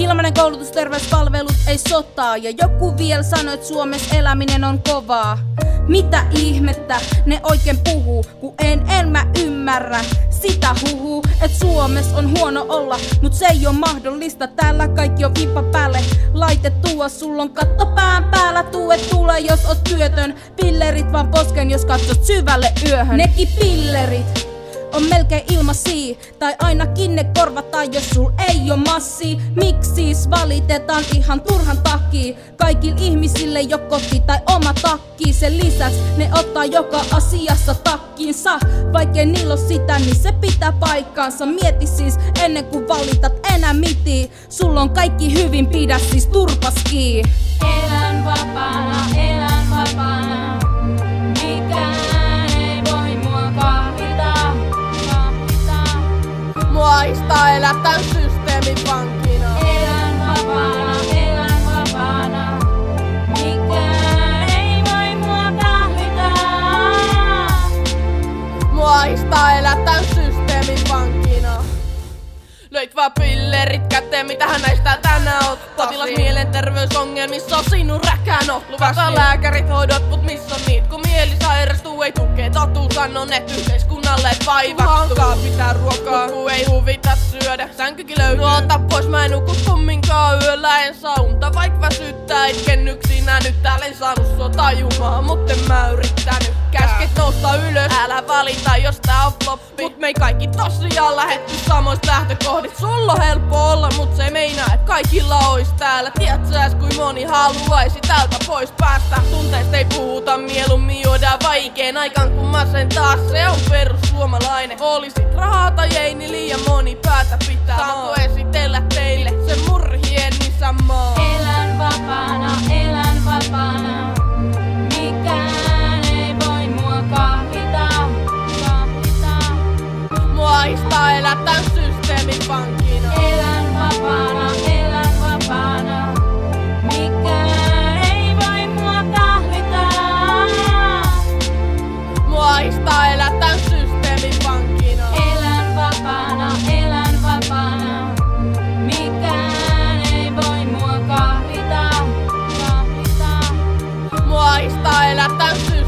Ilmanen koulutus, terveyspalvelut, ei sotaa. Ja joku vielä sanoi, että Suomessa eläminen on kovaa. Mitä ihmettä ne oikein puhuu, kun en mä ymmärrä sitä huhuu, että Suomessa on huono olla, mut se ei oo mahdollista. Täällä kaikki on vippa päälle laitettua, sulla on katto pään päällä, tuet tulee jos oot työtön. Pillerit vaan posken, jos katsot syvälle yöhön. Nekin pillerit on melkein ilmaisia, tai ainakin ne korvataan, jos sul ei oo massia. Miksi siis valitetaan ihan turhan takia? Kaikille ihmisille jo koti tai oma takki. Sen lisäksi ne ottaa joka asiassa takkiinsa. Vaikkei niillä oo sitä, niin se pitää paikkaansa. Mieti siis ennen kuin valitat enää miti. Sulla on kaikki hyvin, pidä siis turpas kiinni. Elän vapaana, elän vapaana. Mikään ei voi mua kahlita. Mua ahistaa elää tän systeemin vankina. Elän vapaana, elän vapaana. Mikään ei voi mua kahlita. Mua ahistaa elää tän systeemin vankina. Löit vaan pillerit käteen, mitähän näistä tänään ottaa? Potilas mielenterveysongelmissa on sinun räkänot. Luvataan lääkärit hoidot, mut missä on niit? Kun mieli sairastuu, ei tukee totuus, sanon et yhteiskunnalle vaivastuu. Hankaa pitää ruokaa, kun ei huvita syödä. Sänkykin löytyy, ota pois, mä en nuku kumminkaan yöllä. En saa unta, vaik väsyttää, itken yksinä. Nyt täällä en saanut sua tajumaan, mut en mä yrittänyt. Käsket nousta ylös, älä valita, jos tää on floppi. Mut me ei kaikki tosiaan lähetty samoista lähtökohdista. Sulla on helppo olla, mut se ei meinaa, et kaikilla ois täällä. Tiedät sä kuin moni haluaisi täältä pois päästä. Tunteista ei puhuta, mieluummin juodaan vaikein aikaan kun masentaa. Se on perussuomalainen. Olisit rahaa tai ei, niin liian moni päätä pitää. Saanko esitellä teille sen murhien isänmaa? Elän vapaana, elän vapaana. Mikään ei voi mua kahlita. Mua ahistaa elää tän systeemin vankina. Elän vapaana, elän vapaana. Mikään ei voi mua kahlita. Mua ahistaa elää tän systeemin vankina. Elän vapaana, elän vapaana. Mikään ei voi mua kahlita. Mua ahistaa elää tän systeemin